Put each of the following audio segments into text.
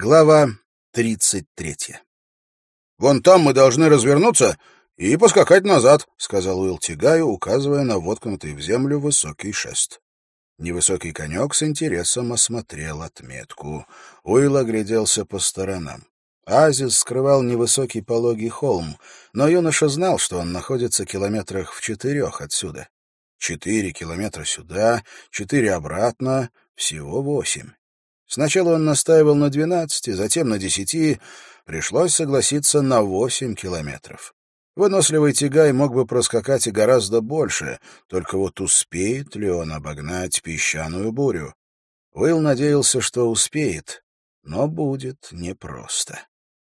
Глава 33. «Вон там мы должны развернуться и поскакать назад», — сказал Уилл Тигаю, указывая на воткнутый в землю высокий шест. Невысокий конек с интересом осмотрел отметку. Уилл огляделся по сторонам. Оазис скрывал невысокий пологий холм, но юноша знал, что он находится километрах в 4 отсюда. 4 километра сюда, 4 обратно, всего 8. Сначала он настаивал на 12, затем на 10. Пришлось согласиться на 8 километров. Выносливый Тигай мог бы проскакать и гораздо больше, только вот успеет ли он обогнать песчаную бурю? Уилл надеялся, что успеет, но будет непросто.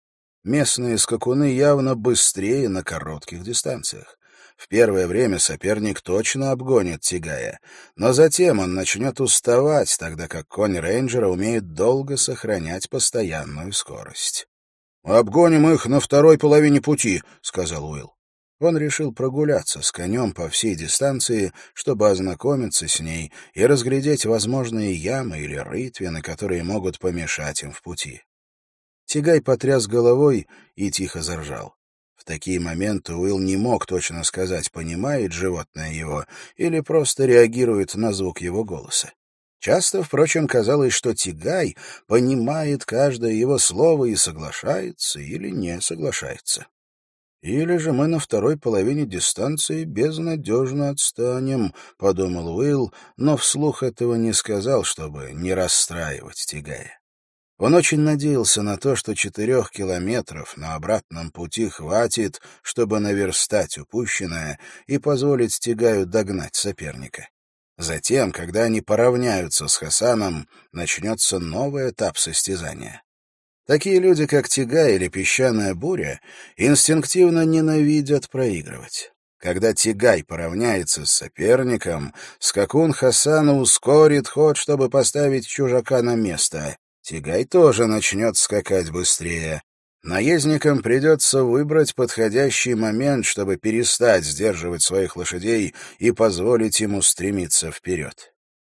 Местные скакуны явно быстрее на коротких дистанциях. В первое время соперник точно обгонит Тигая, но затем он начнет уставать, тогда как конь рейнджера умеет долго сохранять постоянную скорость. «Обгоним их на второй половине пути», — сказал Уилл. Он решил прогуляться с конем по всей дистанции, чтобы ознакомиться с ней и разглядеть возможные ямы или рытвины, которые могут помешать им в пути. Тигай потряс головой и тихо заржал. В такие моменты Уилл не мог точно сказать, понимает животное его или просто реагирует на звук его голоса. Часто, впрочем, казалось, что Тигай понимает каждое его слово и соглашается или не соглашается. «Или же мы на второй половине дистанции безнадежно отстанем», — подумал Уилл, но вслух этого не сказал, чтобы не расстраивать Тигая. Он очень надеялся на то, что 4 километров на обратном пути хватит, чтобы наверстать упущенное и позволить Тигаю догнать соперника. Затем, когда они поравняются с Хасаном, начнется новый этап состязания. Такие люди, как Тигай или песчаная буря, инстинктивно ненавидят проигрывать. Когда Тигай поравняется с соперником, скакун Хасана ускорит ход, чтобы поставить чужака на место. Тигай тоже начнет скакать быстрее. Наездникам придется выбрать подходящий момент, чтобы перестать сдерживать своих лошадей и позволить им устремиться вперед.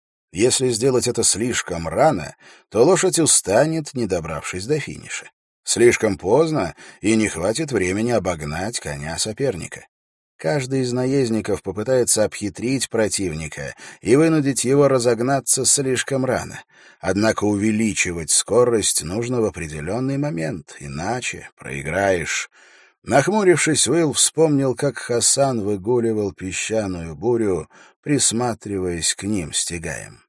Если сделать это слишком рано, то лошадь устанет, не добравшись до финиша. Слишком поздно, и не хватит времени обогнать коня соперника. Каждый из наездников попытается обхитрить противника и вынудить его разогнаться слишком рано. Однако увеличивать скорость нужно в определенный момент, иначе проиграешь. Нахмурившись, Уилл вспомнил, как Хасан выгуливал песчаную бурю, присматриваясь к ним с Тигаем.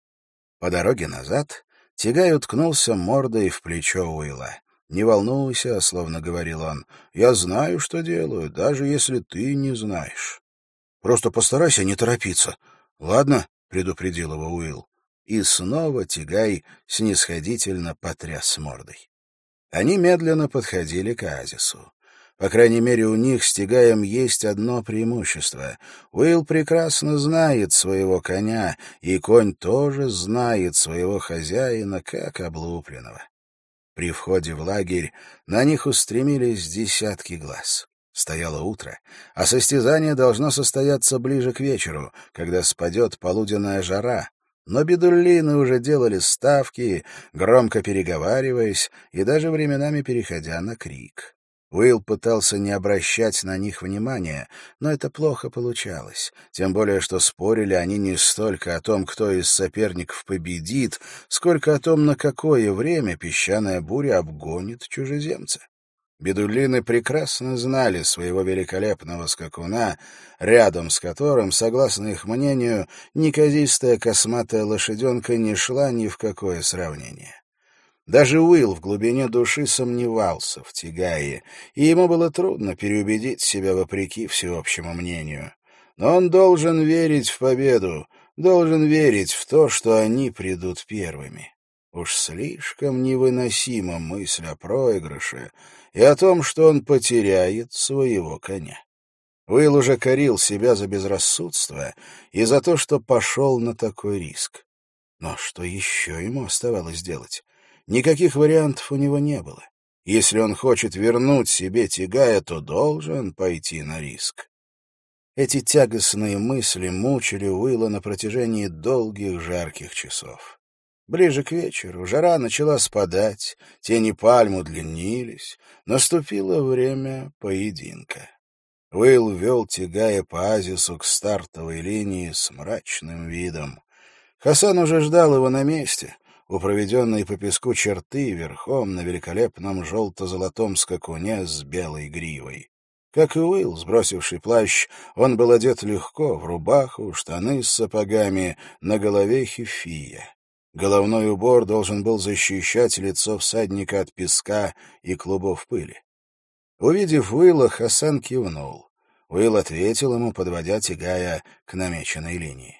По дороге назад Тигай уткнулся мордой в плечо Уилла. «Не волнуйся», — словно говорил он, — «я знаю, что делаю, даже если ты не знаешь». «Просто постарайся не торопиться. Ладно?» — предупредил его Уилл. И снова Тигай снисходительно потряс мордой. Они медленно подходили к оазису. По крайней мере, у них с Тигаем есть одно преимущество. Уилл прекрасно знает своего коня, и конь тоже знает своего хозяина, как облупленного. При входе в лагерь на них устремились десятки глаз. Стояло утро, а состязание должно состояться ближе к вечеру, когда спадет полуденная жара. Но бедуллины уже делали ставки, громко переговариваясь и даже временами переходя на крик. Уилл пытался не обращать на них внимания, но это плохо получалось, тем более что спорили они не столько о том, кто из соперников победит, сколько о том, на какое время песчаная буря обгонит чужеземца. Бедуллины прекрасно знали своего великолепного скакуна, рядом с которым, согласно их мнению, неказистая косматая лошаденка не шла ни в какое сравнение. Даже Уилл в глубине души сомневался в Тигае, и ему было трудно переубедить себя вопреки всеобщему мнению. Но он должен верить в победу, должен верить в то, что они придут первыми. Уж слишком невыносима мысль о проигрыше и о том, что он потеряет своего коня. Уилл уже корил себя за безрассудство и за то, что пошел на такой риск. Но что еще ему оставалось делать? Никаких вариантов у него не было. Если он хочет вернуть себе Тигая, то должен пойти на риск. Эти тягостные мысли мучили Уилла на протяжении долгих жарких часов. Ближе к вечеру жара начала спадать, тени пальм удлинились, наступило время поединка. Уилл вел Тигая по оазису к стартовой линии с мрачным видом. Хасан уже ждал его на месте, у проведенной по песку черты, верхом на великолепном желто-золотом скакуне с белой гривой. Как и Уилл, сбросивший плащ, он был одет легко, в рубаху, штаны с сапогами, на голове хефия. Головной убор должен был защищать лицо всадника от песка и клубов пыли. Увидев Уилла, Хасан кивнул. Уилл ответил ему, подводя Тигая к намеченной линии.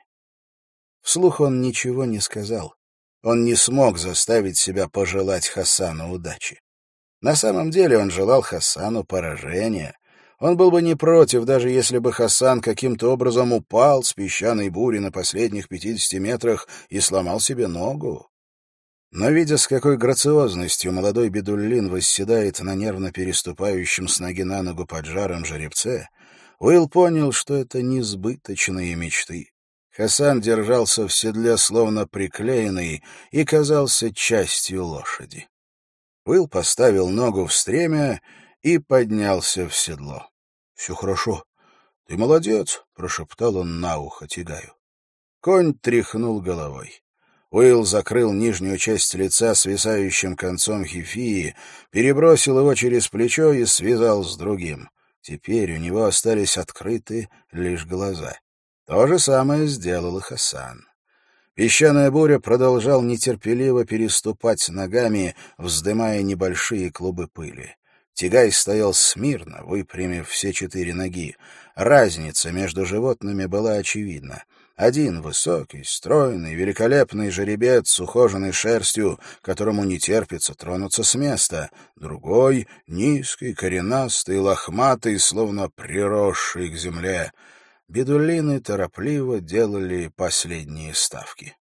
Вслух он ничего не сказал. Он не смог заставить себя пожелать Хасану удачи. На самом деле он желал Хасану поражения. Он был бы не против, даже если бы Хасан каким-то образом упал с песчаной бури на последних 50 метрах и сломал себе ногу. Но, видя, с какой грациозностью молодой бедуллин восседает на нервно переступающем с ноги на ногу поджаром жеребце, Уилл понял, что это несбыточные мечты. Хасан держался в седле, словно приклеенный, и казался частью лошади. Уилл поставил ногу в стремя и поднялся в седло. — Все хорошо. Ты молодец, — прошептал он на ухо Тигаю. Конь тряхнул головой. Уилл закрыл нижнюю часть лица свисающим концом хефии, перебросил его через плечо и связал с другим. Теперь у него остались открыты лишь глаза. То же самое сделал и Хасан. Песчаная буря продолжал нетерпеливо переступать ногами, вздымая небольшие клубы пыли. Тигай стоял смирно, выпрямив все 4 ноги. Разница между животными была очевидна. Один — высокий, стройный, великолепный жеребец с ухоженной шерстью, которому не терпится тронуться с места. Другой — низкий, коренастый, лохматый, словно приросший к земле. Бедуллины торопливо делали последние ставки.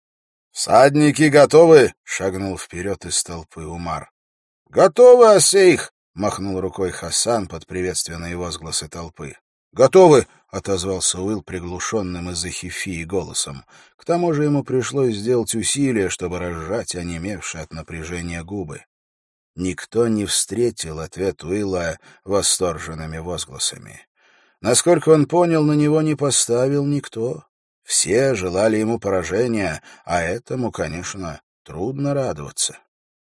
«Всадники готовы!» — шагнул вперед из толпы Умар. «Готовы, Асейх!» — махнул рукой Хасан под приветственные возгласы толпы. «Готовы!» — отозвался Уилл приглушенным из-за хефии голосом. К тому же ему пришлось сделать усилие, чтобы разжать онемевшие от напряжения губы. Никто не встретил ответ Уилла восторженными возгласами. Насколько он понял, на него не поставил никто. Все желали ему поражения, а этому, конечно, трудно радоваться.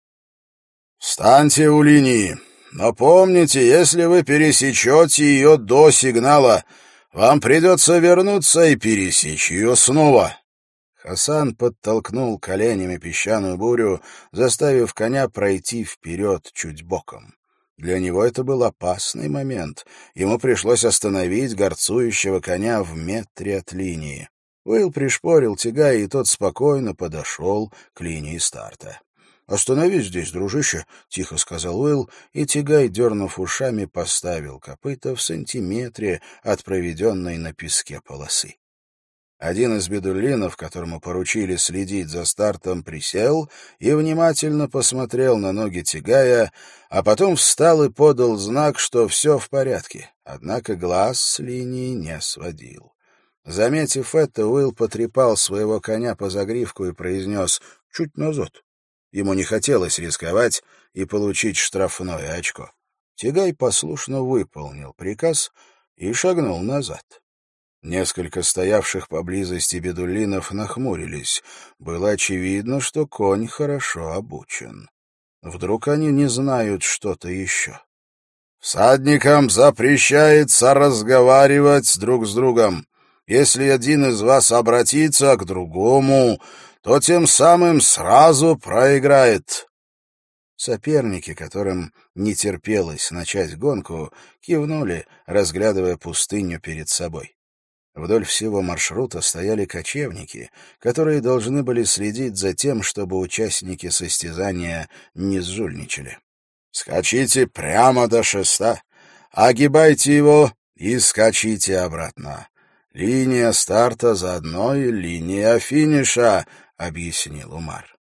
«Встаньте у линии, но помните, если вы пересечете ее до сигнала, вам придется вернуться и пересечь ее снова». Хасан подтолкнул коленями песчаную бурю, заставив коня пройти вперед чуть боком. Для него это был опасный момент. Ему пришлось остановить горцующего коня в метре от линии. Уилл пришпорил Тигая, и тот спокойно подошел к линии старта. «Остановись здесь, дружище», — тихо сказал Уилл, и Тигай, дернув ушами, поставил копыта в сантиметре от проведенной на песке полосы. Один из бедуллинов, которому поручили следить за стартом, присел и внимательно посмотрел на ноги Тигая, а потом встал и подал знак, что все в порядке, однако глаз с линии не сводил. Заметив это, Уилл потрепал своего коня по загривку и произнес «чуть назад». Ему не хотелось рисковать и получить штрафное очко. Тигай послушно выполнил приказ и шагнул назад. Несколько стоявших поблизости бедулинов нахмурились. Было очевидно, что конь хорошо обучен. Вдруг они не знают что-то еще. «Всадникам запрещается разговаривать друг с другом. Если один из вас обратится к другому, то тем самым сразу проиграет». Соперники, которым не терпелось начать гонку, кивнули, разглядывая пустыню перед собой. Вдоль всего маршрута стояли кочевники, которые должны были следить за тем, чтобы участники состязания не сжульничали. «Скачите прямо до шеста, огибайте его и скачите обратно. Линия старта за одной, линия финиша», — объяснил Умар.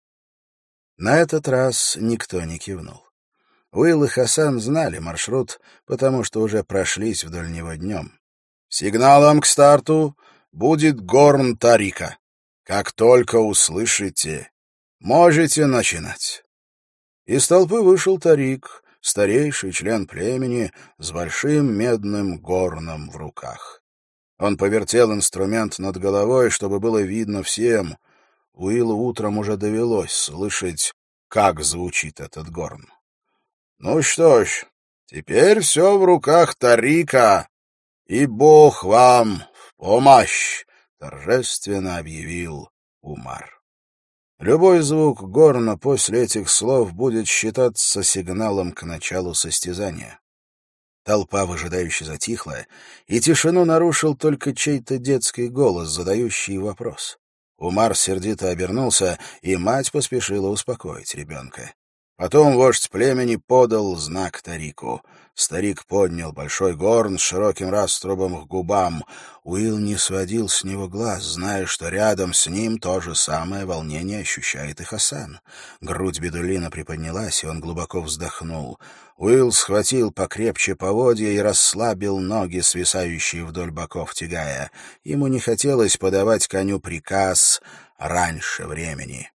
На этот раз никто не кивнул. Уилл и Хасан знали маршрут, потому что уже прошлись вдоль него днем. «Сигналом к старту будет горн Тарика. Как только услышите Можете начинать». Из толпы вышел Тарик, старейший член племени, с большим медным горном в руках. Он повертел инструмент над головой, чтобы было видно всем. Уиллу утром уже довелось слышать, как звучит этот горн. «Ну что ж, теперь все в руках Тарика, и Бог вам в помощь», — торжественно объявил Умар. Любой звук горна после этих слов будет считаться сигналом к началу состязания. Толпа выжидающе затихла, и тишину нарушил только чей-то детский голос, задающий вопрос. Умар сердито обернулся, и мать поспешила успокоить ребенка. Потом вождь племени подал знак Тарику. Старик поднял большой горн с широким раструбом к губам. Уилл не сводил с него глаз, зная, что рядом с ним то же самое волнение ощущает и Хасан. Грудь бедулина приподнялась, и он глубоко вздохнул. Уилл схватил покрепче поводья и расслабил ноги, свисающие вдоль боков тягая. Ему не хотелось подавать коню приказ раньше времени.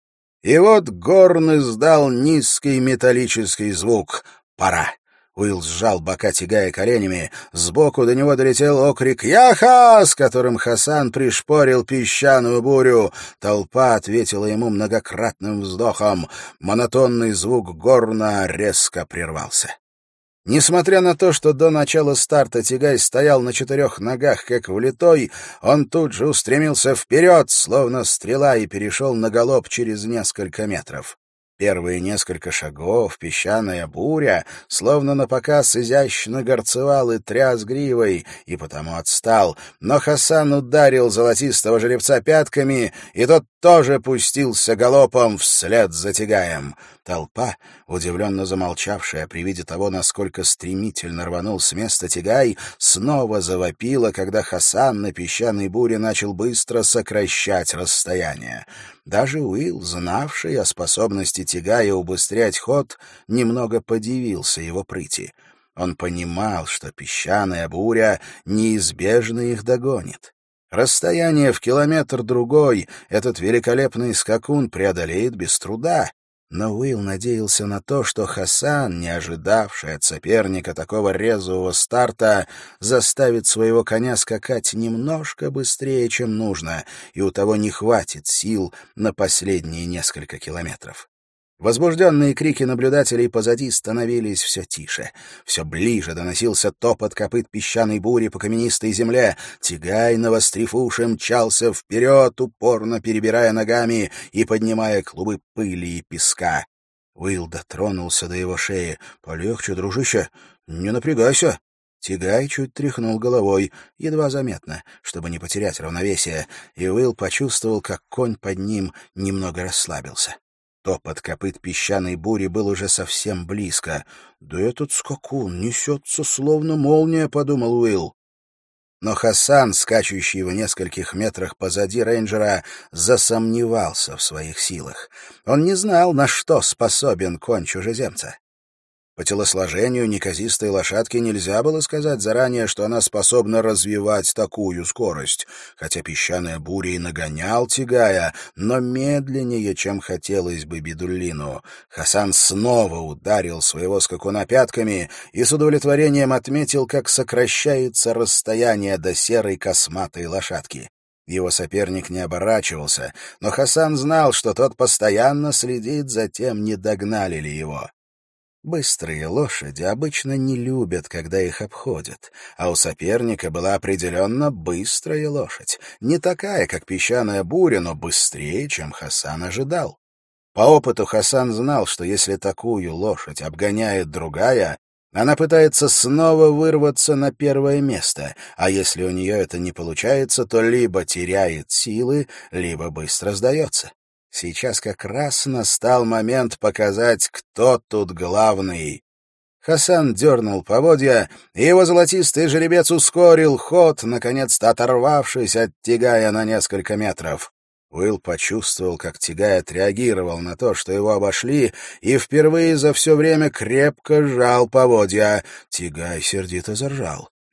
И вот горн издал низкий металлический звук. «Пора!» Уилл сжал бока тягая коленями. Сбоку до него долетел окрик «Яха!», с которым Хасан пришпорил песчаную бурю. Толпа ответила ему многократным вздохом. Монотонный звук горна резко прервался. Несмотря на то, что до начала старта тягай стоял на 4 ногах, как влитой, он тут же устремился вперед, словно стрела, и перешел на галоп через несколько метров. Первые несколько шагов песчаная буря, словно напоказ, изящно горцевал и тряс гривой, и потому отстал. Но Хасан ударил золотистого жеребца пятками, и тот тоже пустился галопом вслед за тягаем. Толпа, удивленно замолчавшая при виде того, насколько стремительно рванул с места тягай, снова завопила, когда Хасан на песчаной буре начал быстро сокращать расстояние. Даже Уилл, знавший о способности тягая убыстрять ход, немного подивился его прыти. Он понимал, что песчаная буря неизбежно их догонит. Расстояние в километр-другой этот великолепный скакун преодолеет без труда. Но Уилл надеялся на то, что Хасан, не ожидавший от соперника такого резвого старта, заставит своего коня скакать немножко быстрее, чем нужно, и у того не хватит сил на последние несколько километров. Возбужденные крики наблюдателей позади становились все тише. Все ближе доносился топот копыт песчаной бури по каменистой земле. Тягай, навострив уши, мчался вперед, упорно перебирая ногами и поднимая клубы пыли и песка. Уилл дотронулся до его шеи. «Полегче, дружище, не напрягайся». Тягай чуть тряхнул головой, едва заметно, чтобы не потерять равновесие, и Уилл почувствовал, как конь под ним немного расслабился. Топот копыт песчаной бури был уже совсем близко. «Да этот скакун несется, словно молния», — подумал Уилл. Но Хасан, скачущий в нескольких метрах позади рейнджера, засомневался в своих силах. Он не знал, на что способен конь чужеземца. По телосложению неказистой лошадки нельзя было сказать заранее, что она способна развивать такую скорость. Хотя песчаная буря и нагонял тягая, но медленнее, чем хотелось бы бедулину. Хасан снова ударил своего скакуна пятками и с удовлетворением отметил, как сокращается расстояние до серой косматой лошадки. Его соперник не оборачивался, но Хасан знал, что тот постоянно следит за тем, не догнали ли его. Быстрые лошади обычно не любят, когда их обходят, а у соперника была определенно быстрая лошадь, не такая, как песчаная буря, но быстрее, чем Хасан ожидал. По опыту Хасан знал, что если такую лошадь обгоняет другая, она пытается снова вырваться на первое место, а если у нее это не получается, то либо теряет силы, либо быстро сдается. Сейчас как раз настал момент показать, кто тут главный. Хасан дернул поводья, и его золотистый жеребец ускорил ход, наконец-то оторвавшись от тягая на несколько метров. Уилл почувствовал, как тягай отреагировал на то, что его обошли, и впервые за все время крепко сжал поводья. Тягай сердито заржал.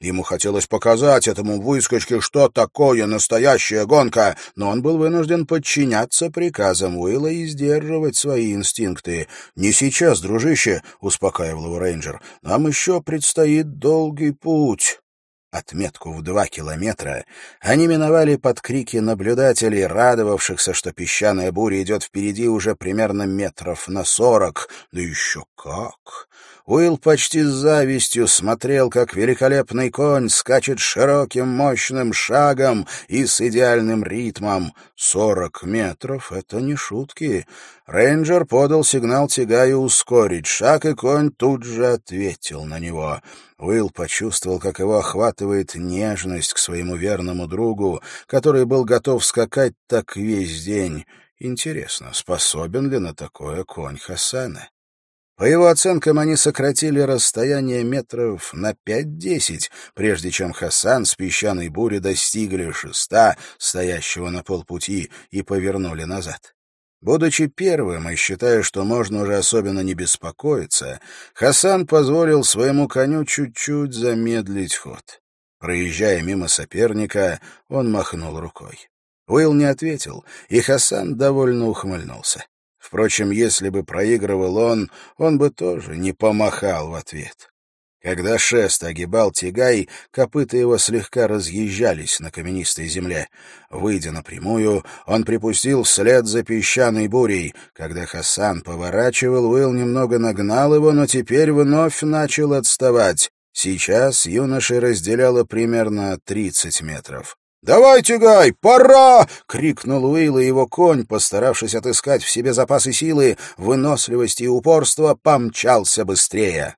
Ему хотелось показать этому выскочке, что такое настоящая гонка, но он был вынужден подчиняться приказам Уилла и сдерживать свои инстинкты. «Не сейчас, дружище», — успокаивал его рейнджер, — «нам еще предстоит долгий путь». Отметку в 2 километра они миновали под крики наблюдателей, радовавшихся, что песчаная буря идет впереди уже примерно метров на 40. Да еще как! Уилл почти с завистью смотрел, как великолепный конь скачет широким мощным шагом и с идеальным ритмом. 40 метров — это не шутки. Рейнджер подал сигнал Тигаю ускорить шаг, и конь тут же ответил на него. Уилл почувствовал, как его охватывает нежность к своему верному другу, который был готов скакать так весь день. Интересно, способен ли на такое конь Хасана? По его оценкам, они сократили расстояние метров на 5-10, прежде чем Хасан с песчаной бури достигли шеста, стоящего на полпути, и повернули назад. Будучи первым и считая, что можно уже особенно не беспокоиться, Хасан позволил своему коню чуть-чуть замедлить ход. Проезжая мимо соперника, он махнул рукой. Уилл не ответил, и Хасан довольно ухмыльнулся. Впрочем, если бы проигрывал он бы тоже не помахал в ответ. Когда шест огибал Тигай, копыта его слегка разъезжались на каменистой земле. Выйдя напрямую, он припустил вслед за песчаной бурей. Когда Хасан поворачивал, Уилл немного нагнал его, но теперь вновь начал отставать. Сейчас юношей разделяло примерно 30 метров. «Давай, Тигай, пора!» — крикнул Уилл, и его конь, постаравшись отыскать в себе запасы силы, выносливости и упорства, помчался быстрее.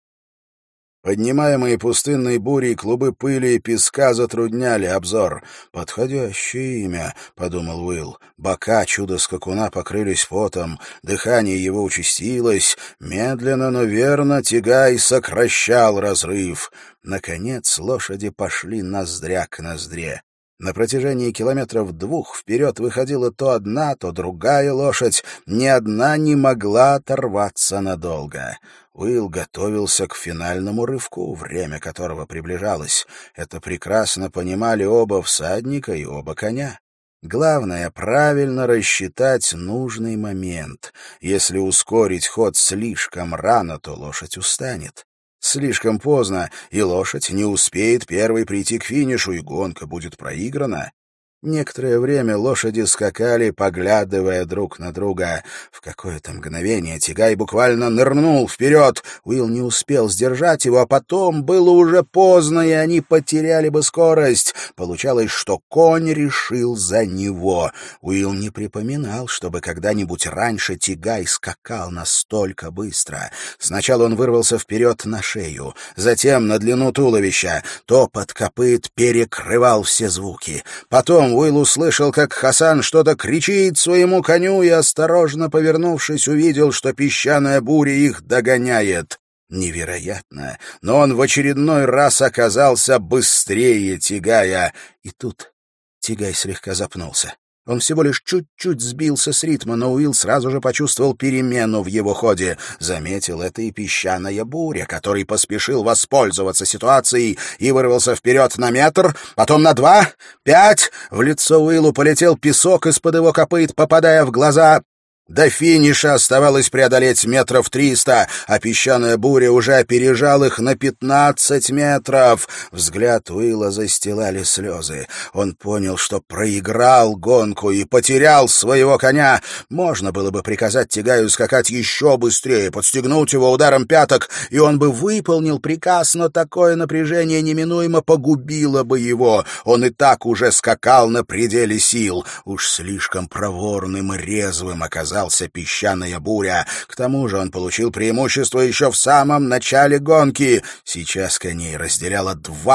Поднимаемые пустынной бурей клубы пыли и песка затрудняли обзор. «Подходящее имя», — подумал Уилл. Бока чудо-скакуна покрылись потом, дыхание его участилось. Медленно, но верно Тигай сокращал разрыв. Наконец лошади пошли ноздря к ноздре. На протяжении километров 2 вперед выходила то одна, то другая лошадь. Ни одна не могла оторваться надолго. Уилл готовился к финальному рывку, время которого приближалось. Это прекрасно понимали оба всадника и оба коня. Главное — правильно рассчитать нужный момент. Если ускорить ход слишком рано, то лошадь устанет. Слишком поздно, и лошадь не успеет первой прийти к финишу, и гонка будет проиграна. Некоторое время лошади скакали, поглядывая друг на друга. В какое-то мгновение Тигай буквально нырнул вперед. Уилл не успел сдержать его, а потом было уже поздно, и они потеряли бы скорость. Получалось, что конь решил за него. Уилл не припоминал, чтобы когда-нибудь раньше Тигай скакал настолько быстро. Сначала он вырвался вперед на шею, затем на длину туловища. Топот копыт перекрывал все звуки. Потом Уилл услышал, как Хасан что-то кричит своему коню, и, осторожно повернувшись, увидел, что песчаная буря их догоняет. Невероятно, но он в очередной раз оказался быстрее Тигая. И тут Тигай слегка запнулся. Он всего лишь чуть-чуть сбился с ритма, но Уилл сразу же почувствовал перемену в его ходе. Заметил это и песчаная буря, который поспешил воспользоваться ситуацией и вырвался вперед на метр, потом на 2, 5. В лицо Уиллу полетел песок из-под его копыт, попадая в глаза. До финиша оставалось преодолеть метров 300, а песчаная буря уже опережал их на 15 метров. Взгляд Уилла застилали слезы. Он понял, что проиграл гонку и потерял своего коня. Можно было бы приказать Тигаю скакать еще быстрее, подстегнуть его ударом пяток, и он бы выполнил приказ, но такое напряжение неминуемо погубило бы его. Он и так уже скакал на пределе сил. Уж слишком проворным и резвым оказался песчаная буря. К тому же он получил преимущество еще в самом начале гонки. Сейчас коней разделяло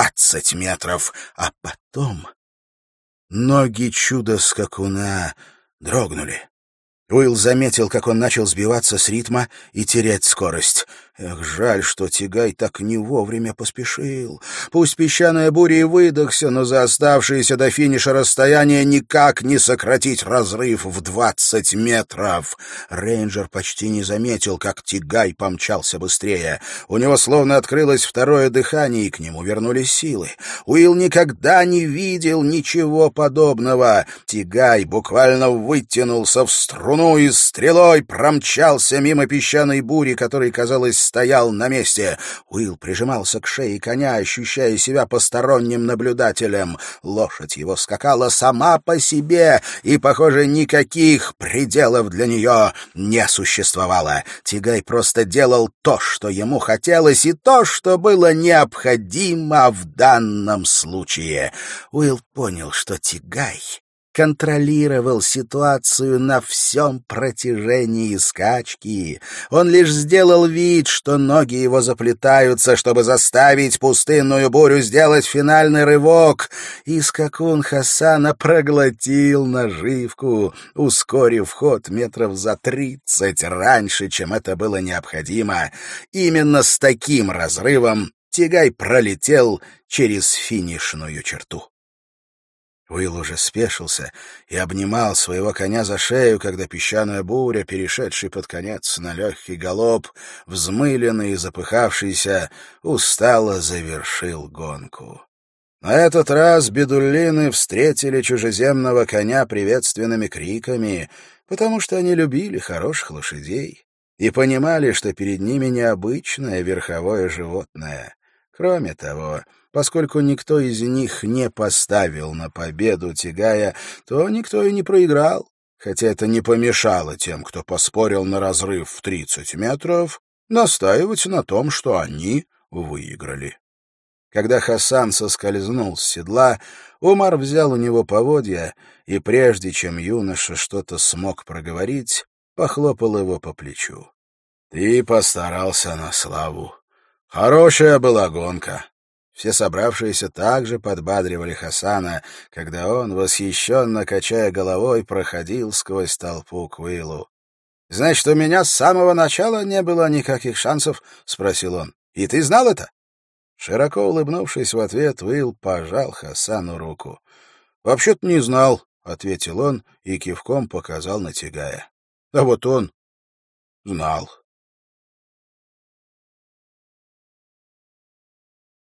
20 метров. А потом ноги чудо-скакуна дрогнули. Уилл заметил, как он начал сбиваться с ритма и терять скорость. Эх, жаль, что Тигай так не вовремя поспешил. Пусть песчаная буря и выдохся, но за оставшееся до финиша расстояние никак не сократить разрыв в 20 метров. Рейнджер почти не заметил, как Тигай помчался быстрее. У него словно открылось второе дыхание, и к нему вернулись силы. Уилл никогда не видел ничего подобного. Тигай буквально вытянулся в струну и стрелой промчался мимо песчаной бури, которой, казалось, стоял на месте. Уилл прижимался к шее коня, ощущая себя посторонним наблюдателем. Лошадь его скакала сама по себе, и, похоже, никаких пределов для нее не существовало. Тигай просто делал то, что ему хотелось, и то, что было необходимо в данном случае. Уилл понял, что Тигай контролировал ситуацию на всем протяжении скачки. Он лишь сделал вид, что ноги его заплетаются, чтобы заставить пустынную бурю сделать финальный рывок, и скакун Хасана проглотил наживку, ускорив ход метров за 30 раньше, чем это было необходимо. Именно с таким разрывом Тигай пролетел через финишную черту. Уилл уже спешился и обнимал своего коня за шею, когда песчаная буря, перешедший под конец на легкий галоп, взмыленный и запыхавшийся, устало завершил гонку. На этот раз бедуллины встретили чужеземного коня приветственными криками, потому что они любили хороших лошадей и понимали, что перед ними необычное верховое животное. Кроме того, поскольку никто из них не поставил на победу Тигая, то никто и не проиграл, хотя это не помешало тем, кто поспорил на разрыв в 30 метров, настаивать на том, что они выиграли. Когда Хасан соскользнул с седла, Умар взял у него поводья и, прежде чем юноша что-то смог проговорить, похлопал его по плечу. — Ты постарался на славу. Хорошая была гонка. Все собравшиеся также подбадривали Хасана, когда он, восхищенно качая головой, проходил сквозь толпу к Уиллу. — Значит, у меня с самого начала не было никаких шансов? — спросил он. — И ты знал это? Широко улыбнувшись в ответ, Уилл пожал Хасану руку. — Вообще-то не знал, — ответил он и кивком показал на Тигая. — А вот он знал.